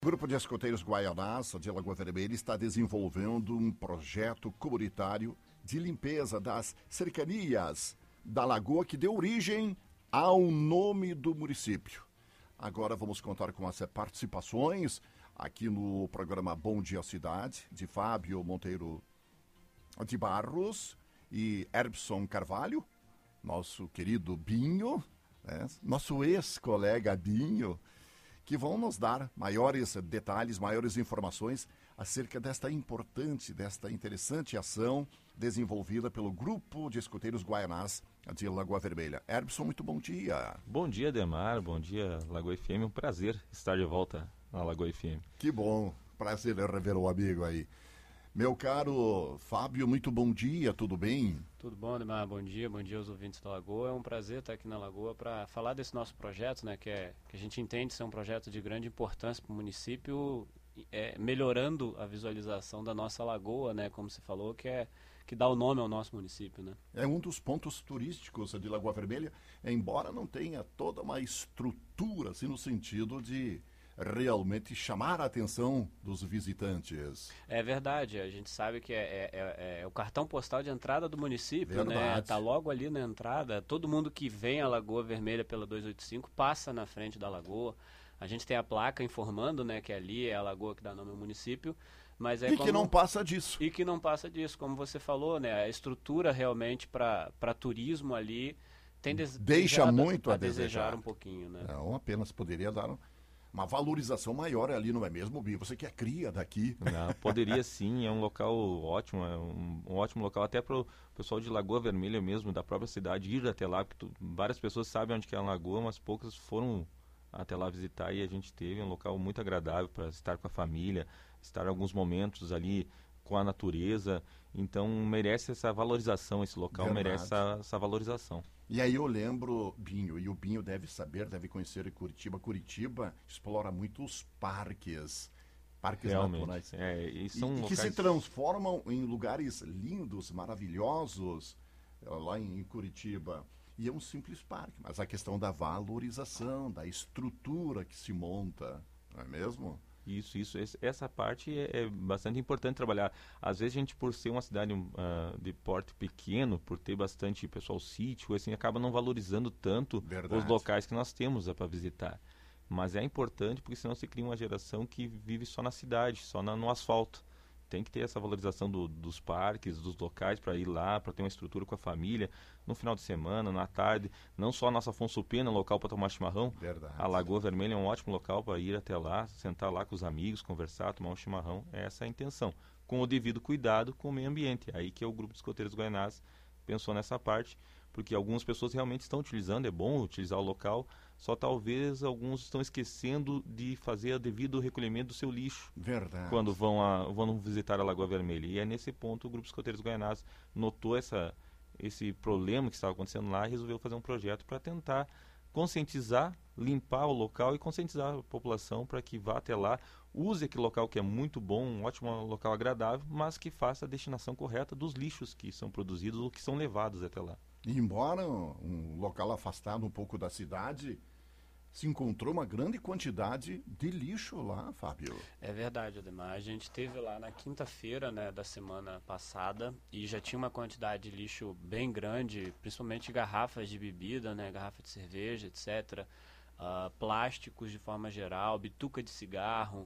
O Grupo de Escoteiros Guaianás, de Lagoa Vermelha, está desenvolvendo um projeto comunitário de limpeza das cercanias da lagoa que deu origem ao nome do município. Agora vamos contar com as participações aqui no programa Bom Dia Cidade, de Fábio Monteiro de Barros e Herbson Carvalho, nosso querido Binho, né? Nosso ex-colega Binho, que vão nos dar maiores detalhes, maiores informações acerca desta importante, desta interessante ação desenvolvida pelo Grupo de Escoteiros Guaianás de Lagoa Vermelha. Herbson, muito bom dia. Bom dia, Ademar. Bom dia, Lagoa FM. Um prazer estar de volta na Lagoa FM. Que bom. Prazer rever o amigo aí. Meu caro Fábio, muito bom dia, tudo bem? Tudo bom, Ademar? Bom dia aos ouvintes da Lagoa. É um prazer estar aqui na Lagoa para falar desse nosso projeto, né, que a gente entende ser um projeto de grande importância para o município, melhorando a visualização da nossa lagoa, né, como você falou, que dá o nome ao nosso município, né? É um dos pontos turísticos de Lagoa Vermelha, embora não tenha toda uma estrutura, assim, no sentido de realmente chamar a atenção dos visitantes. É verdade, a gente sabe que é o cartão postal de entrada do município, verdade, né? Está logo ali na entrada. Todo mundo que vem à Lagoa Vermelha pela 285 passa na frente da lagoa. A gente tem a placa informando, né, que ali é a lagoa que dá nome ao município, mas que não passa disso. E que não passa disso, como você falou, né? A estrutura realmente para turismo ali deixa muito a desejar um pouquinho, né? Não, apenas poderia dar uma valorização maior ali, não é mesmo, Bi? Você que é cria daqui. Não, poderia sim, é um local ótimo, é um ótimo local até para o pessoal de Lagoa Vermelha mesmo, da própria cidade, ir até lá, porque várias pessoas sabem onde que é a lagoa, mas poucas foram até lá visitar, e a gente teve um local muito agradável para estar com a família, estar alguns momentos ali com a natureza. Então merece essa valorização, esse local merece essa valorização. E aí eu lembro, Binho, e o Binho deve saber, deve conhecer Curitiba. Curitiba explora muito os parques realmente, naturais. E são que locais se transformam em lugares lindos, maravilhosos, lá em Curitiba. E é um simples parque, mas a questão da valorização, da estrutura que se monta, não é mesmo? Isso, essa parte é bastante importante trabalhar. Às vezes a gente, por ser uma cidade de porte pequeno, por ter bastante pessoal sítio, assim, acaba não valorizando tanto os locais que nós temos para visitar. Mas é importante, porque senão se cria uma geração que vive só na cidade, só no asfalto. Tem que ter essa valorização dos parques, dos locais, para ir lá, para ter uma estrutura com a família, no final de semana, na tarde. Não só a nossa Afonso Pena, local para tomar chimarrão. Verdade. A Lagoa Vermelha é um ótimo local para ir até lá, sentar lá com os amigos, conversar, tomar um chimarrão. Essa é a intenção. Com o devido cuidado com o meio ambiente. Aí que é o Grupo de Escoteiros Guaianás pensou nessa parte, porque algumas pessoas realmente estão utilizando, é bom utilizar o local, só talvez alguns estão esquecendo de fazer o devido recolhimento do seu lixo. Verdade. Quando vão visitar a Lagoa Vermelha. E é nesse ponto o Grupo Escoteiros Guaianás notou esse problema que estava acontecendo lá e resolveu fazer um projeto para tentar conscientizar, limpar o local e conscientizar a população para que vá até lá, use aquele local que é muito bom, um ótimo local agradável, mas que faça a destinação correta dos lixos que são produzidos ou que são levados até lá. E embora um local afastado um pouco da cidade, se encontrou uma grande quantidade de lixo lá, Fábio. É verdade, Ademar. A gente esteve lá na quinta-feira, né, da semana passada, e já tinha uma quantidade de lixo bem grande, principalmente garrafas de bebida, né, garrafa de cerveja, etc. Plásticos de forma geral, bituca de cigarro.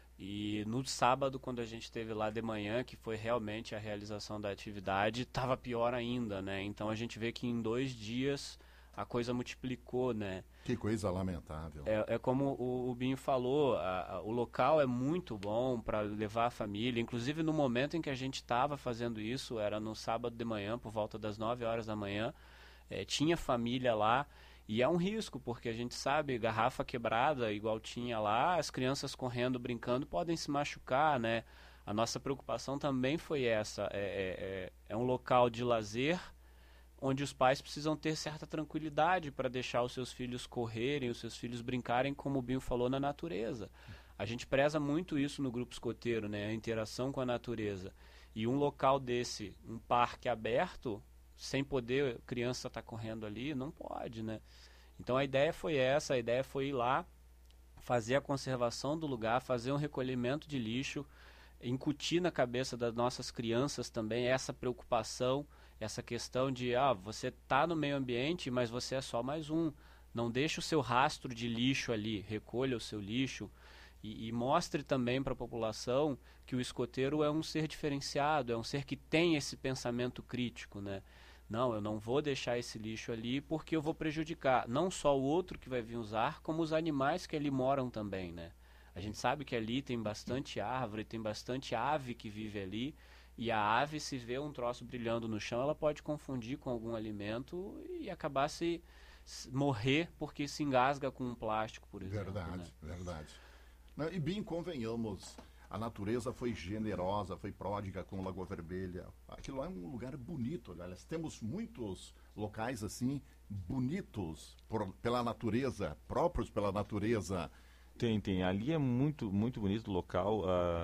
E no sábado, quando a gente esteve lá de manhã, que foi realmente a realização da atividade, estava pior ainda, né? Então a gente vê que em 2 dias a coisa multiplicou, né? Que coisa lamentável. É como o Binho falou, o local é muito bom para levar a família. Inclusive no momento em que a gente estava fazendo isso, era no sábado de manhã, por volta das 9 horas da manhã, tinha família lá. E é um risco, porque a gente sabe, garrafa quebrada, igual tinha lá, as crianças correndo, brincando, podem se machucar, né? A nossa preocupação também foi essa. É um local de lazer, onde os pais precisam ter certa tranquilidade para deixar os seus filhos correrem, os seus filhos brincarem, como o Binho falou, na natureza. A gente preza muito isso no Grupo Escoteiro, né? A interação com a natureza. E um local desse, um parque aberto, sem poder criança estar correndo ali, não pode, né? Então a ideia foi essa, a ideia foi ir lá, fazer a conservação do lugar, fazer um recolhimento de lixo, incutir na cabeça das nossas crianças também essa preocupação, essa questão de, você está no meio ambiente, mas você é só mais um. Não deixe o seu rastro de lixo ali, recolha o seu lixo e mostre também para a população que o escoteiro é um ser diferenciado, é um ser que tem esse pensamento crítico, né? Não, eu não vou deixar esse lixo ali porque eu vou prejudicar não só o outro que vai vir usar, como os animais que ali moram também, né? A gente sabe que ali tem bastante árvore, tem bastante ave que vive ali, e a ave, se vê um troço brilhando no chão, ela pode confundir com algum alimento e acabar se morrer porque se engasga com um plástico, por exemplo. Verdade, né? Verdade. E bem, convenhamos, a natureza foi generosa, foi pródiga com Lagoa Vermelha. Aquilo é um lugar bonito, aliás, temos muitos locais assim, bonitos pela natureza, próprios pela natureza. Tem. Ali é muito, muito bonito o local.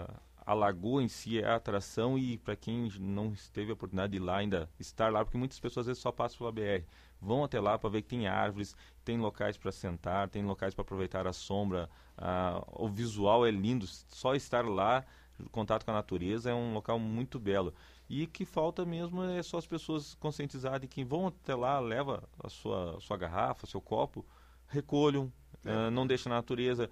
A lagoa em si é a atração e para quem não teve a oportunidade de ir lá, ainda estar lá, porque muitas pessoas às vezes só passam pela BR, vão até lá para ver que tem árvores, tem locais para sentar, tem locais para aproveitar a sombra, o visual é lindo, só estar lá, contato com a natureza, é um local muito belo. E o que falta mesmo é só as pessoas conscientizarem que vão até lá, leva a sua garrafa, seu copo, recolham, não deixa na natureza.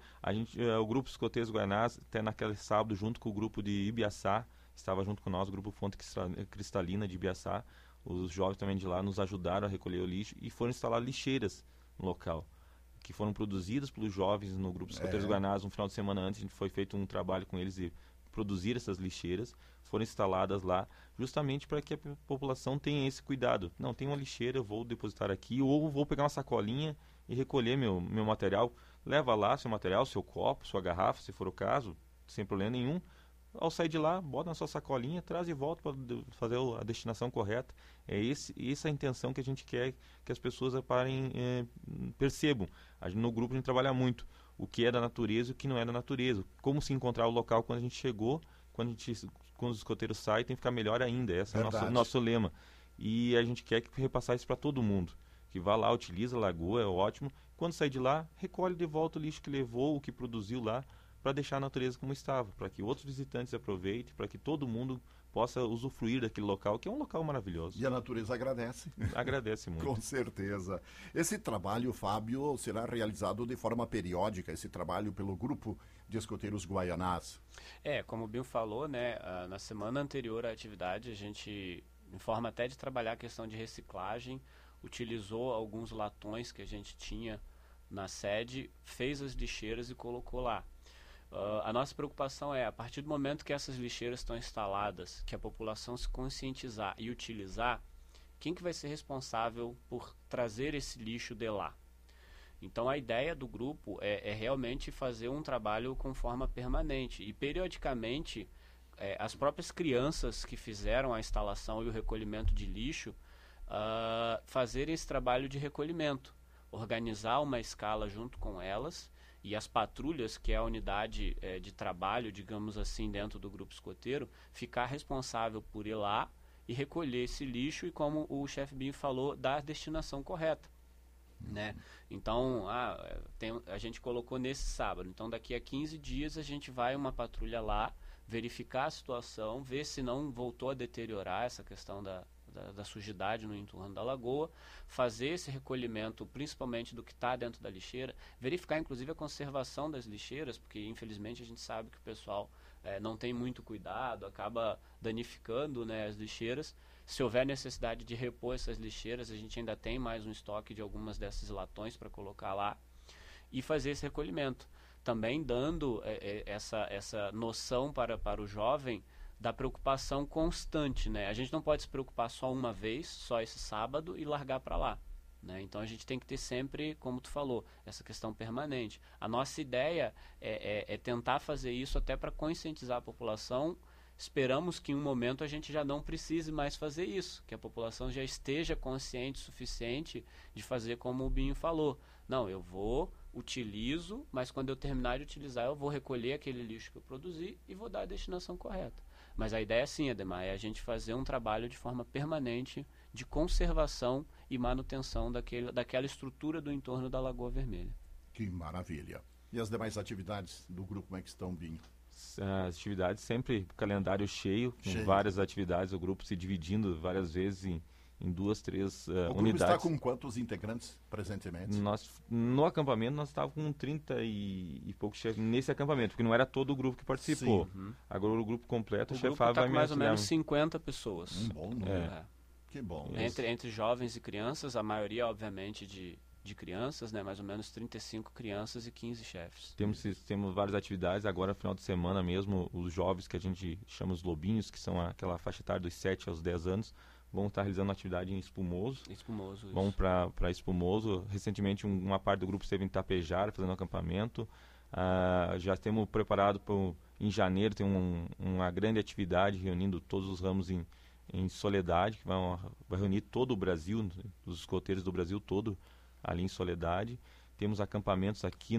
O grupo Escoteiros Guaianás, até naquele sábado, junto com o grupo de Ibiaçá, estava junto com nós, o grupo Fonte Cristalina de Ibiaçá, os jovens também de lá nos ajudaram a recolher o lixo e foram instalar lixeiras no local, que foram produzidas pelos jovens no grupo Escoteiros Guaianás. Um final de semana antes, a gente foi feito um trabalho com eles de produzir essas lixeiras, foram instaladas lá, justamente para que a população tenha esse cuidado. Não, tem uma lixeira, eu vou depositar aqui, ou vou pegar uma sacolinha e recolher meu material. Leva lá seu material, seu copo, sua garrafa, se for o caso, sem problema nenhum. Ao sair de lá, bota na sua sacolinha, traz de volta para fazer a destinação correta. Essa é a intenção que a gente quer que as pessoas percebam. No grupo a gente trabalha muito o que é da natureza e o que não é da natureza. Como se encontrar o local quando a gente chegou, quando os escoteiros saem, tem que ficar melhor ainda. Esse é o nosso lema. E a gente quer repassar isso para todo mundo. Que vá lá, utiliza a lagoa, é ótimo. Quando sair de lá, recolhe de volta o lixo que levou, o que produziu lá, para deixar a natureza como estava, para que outros visitantes aproveitem, para que todo mundo possa usufruir daquele local, que é um local maravilhoso. E a natureza agradece. Agradece muito. Com certeza. Esse trabalho, Fábio, será realizado de forma periódica, esse trabalho pelo Grupo de Escoteiros Guaianás. Como o Bill falou, né, na semana anterior à atividade, a gente, em forma até de trabalhar a questão de reciclagem, utilizou alguns latões que a gente tinha na sede, fez as lixeiras e colocou lá. A nossa preocupação é, a partir do momento que essas lixeiras estão instaladas, que a população se conscientizar e utilizar, quem que vai ser responsável por trazer esse lixo de lá? Então a ideia do grupo é realmente fazer um trabalho com forma permanente e periodicamente as próprias crianças que fizeram a instalação e o recolhimento de lixo fazerem esse trabalho de recolhimento, organizar uma escala junto com elas. E as patrulhas, que é a unidade de trabalho, digamos assim, dentro do grupo escoteiro, ficar responsável por ir lá e recolher esse lixo e, como o chefe Binho falou, dar a destinação correta. Né? Então, a gente colocou nesse sábado. Então, daqui a 15 dias, a gente vai uma patrulha lá, verificar a situação, ver se não voltou a deteriorar essa questão da sujidade no entorno da lagoa, fazer esse recolhimento principalmente do que está dentro da lixeira, verificar inclusive a conservação das lixeiras, porque infelizmente a gente sabe que o pessoal não tem muito cuidado, acaba danificando, né, as lixeiras. Se houver necessidade de repor essas lixeiras, a gente ainda tem mais um estoque de algumas desses latões para colocar lá e fazer esse recolhimento. Também dando essa noção para o jovem da preocupação constante, né? A gente não pode se preocupar só uma vez, só esse sábado, e largar para lá, né? Então a gente tem que ter sempre, como tu falou, essa questão permanente. A nossa ideia é tentar fazer isso até para conscientizar a população. Esperamos que em um momento a gente já não precise mais fazer isso, que a população já esteja consciente o suficiente de fazer como o Binho falou. Não, eu utilizo, mas quando eu terminar de utilizar, eu vou recolher aquele lixo que eu produzi e vou dar a destinação correta. Mas a ideia sim, Ademar, é a gente fazer um trabalho de forma permanente de conservação e manutenção daquela estrutura do entorno da Lagoa Vermelha. Que maravilha. E as demais atividades do grupo, como é que estão, Binho? As atividades sempre, calendário cheio, com várias atividades, o grupo se dividindo várias vezes em 2, 3 unidades. O grupo está com quantos integrantes presentemente? No acampamento nós estávamos com 30 e poucos chefes nesse acampamento, porque não era todo o grupo que participou. Agora o grupo completo, o chefava vai mais ou menos 50 pessoas. Um bom número. Que bom. Entre jovens e crianças, a maioria obviamente de crianças, né? Mais ou menos 35 crianças e 15 chefes. Temos várias atividades. Agora, no final de semana mesmo, os jovens que a gente chama os lobinhos, que são aquela faixa etária dos 7 aos 10 anos, vão estar realizando atividade em Espumoso. Vão para Espumoso. Recentemente, uma parte do grupo esteve em Tapejara, fazendo acampamento. Já temos preparado em janeiro, tem uma grande atividade reunindo todos os ramos em Soledade, que vai reunir todo o Brasil, os escoteiros do Brasil todo, ali em Soledade. Temos acampamentos aqui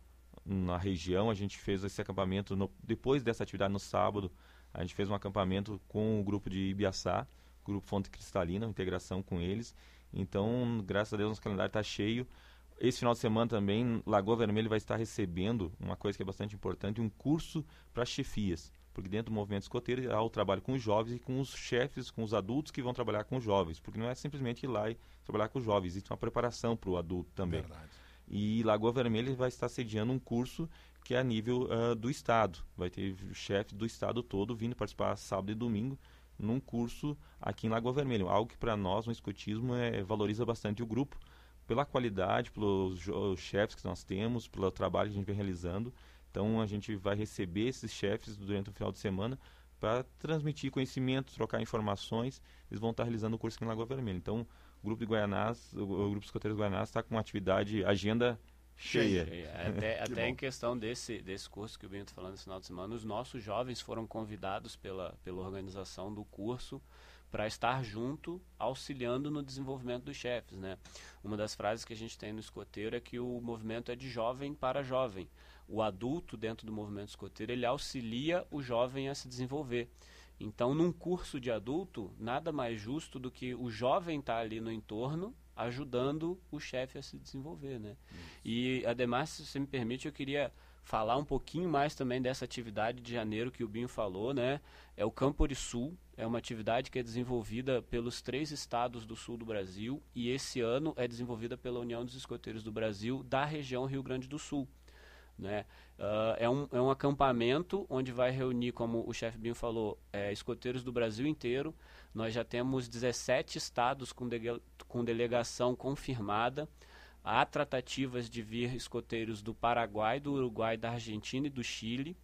na região. A gente fez esse acampamento depois dessa atividade no sábado. A gente fez um acampamento com o grupo de Ibiaçá, grupo Fonte Cristalina, integração com eles. Então, graças a Deus, nosso calendário está cheio. Esse final de semana também, Lagoa Vermelha vai estar recebendo uma coisa que é bastante importante, um curso para chefias. Porque dentro do movimento escoteiro há o trabalho com os jovens e com os chefes, com os adultos que vão trabalhar com os jovens. Porque não é simplesmente ir lá e trabalhar com os jovens, existe uma preparação para o adulto também. Verdade. E Lagoa Vermelha vai estar sediando um curso que é a nível do Estado. Vai ter chefes do Estado todo vindo participar sábado e domingo num curso aqui em Lagoa Vermelha. Algo que para nós, no escotismo, valoriza bastante o grupo, pela qualidade, pelos chefes que nós temos, pelo trabalho que a gente vem realizando. Então, a gente vai receber esses chefes durante o final de semana para transmitir conhecimento, trocar informações. Eles vão estar realizando o curso aqui em Lagoa Vermelha. Então, o grupo de Guaianás, o grupo Escoteiros Guaianás está com uma agenda cheia. Até em questão desse curso que o Binho está falando esse final de semana, os nossos jovens foram convidados pela organização do curso para estar junto, auxiliando no desenvolvimento dos chefes, né? Uma das frases que a gente tem no escoteiro é que o movimento é de jovem para jovem. O adulto dentro do movimento escoteiro, ele auxilia o jovem a se desenvolver. Então, num curso de adulto, nada mais justo do que o jovem estar ali no entorno, ajudando o chefe a se desenvolver, né? E, ademais, se você me permite, eu queria falar um pouquinho mais também dessa atividade de janeiro que o Binho falou, né? É o Campori Sul, é uma atividade que é desenvolvida pelos 3 estados do sul do Brasil e esse ano é desenvolvida pela União dos Escoteiros do Brasil da região Rio Grande do Sul. Né? É um acampamento onde vai reunir, como o chefe Binho falou, escoteiros do Brasil inteiro. Nós já temos 17 estados com delegação confirmada. Há tratativas de vir escoteiros do Paraguai, do Uruguai, da Argentina e do Chile.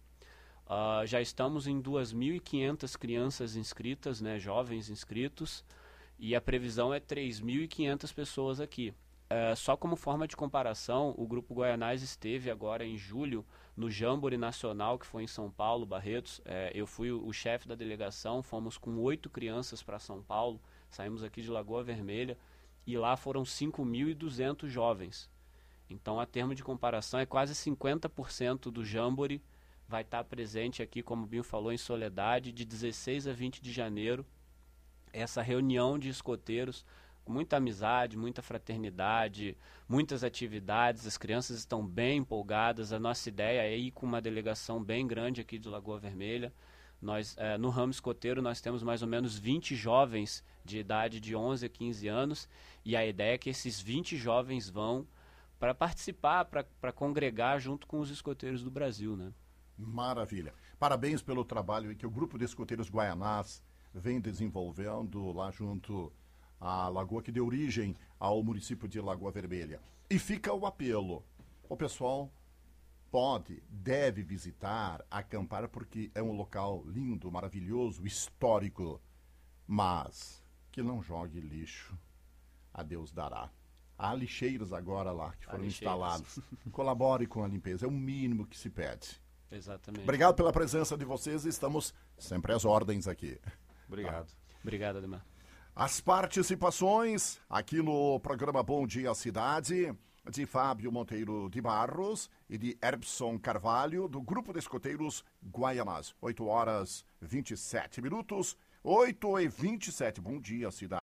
Já estamos em 2.500 crianças inscritas, né, jovens inscritos, e a previsão é 3.500 pessoas aqui. Só como forma de comparação, o Grupo Guaianás esteve agora em julho no Jamboree Nacional, que foi em São Paulo, Barretos. Eu fui o chefe da delegação, fomos com 8 crianças para São Paulo, saímos aqui de Lagoa Vermelha, e lá foram 5.200 jovens. Então, a termo de comparação, é quase 50% do Jamboree vai estar presente aqui, como o Binho falou, em Soledade, de 16 a 20 de janeiro. Essa reunião de escoteiros, muita amizade, muita fraternidade, muitas atividades, as crianças estão bem empolgadas. A nossa ideia é ir com uma delegação bem grande aqui de Lagoa Vermelha. Nós, no ramo escoteiro, nós temos mais ou menos 20 jovens de idade de 11 a 15 anos, e a ideia é que esses 20 jovens vão para participar, para congregar junto com os escoteiros do Brasil, né? Maravilha. Parabéns pelo trabalho que o Grupo de Escoteiros Guaianás vem desenvolvendo lá junto à lagoa que deu origem ao município de Lagoa Vermelha. E fica o apelo. O pessoal deve visitar, acampar, porque é um local lindo, maravilhoso, histórico. Mas que não jogue lixo. A Deus dará. Há lixeiros agora lá que foram instalados. Colabore com a limpeza, é o mínimo que se pede. Exatamente. Obrigado pela presença de vocês, estamos sempre às ordens aqui. Obrigado. Obrigado, Ademar. As participações aqui no programa Bom Dia Cidade, de Fábio Monteiro de Barros e de Erbson Carvalho, do Grupo de Escoteiros Guaianás. 8h27, 8h27. Bom dia, cidade.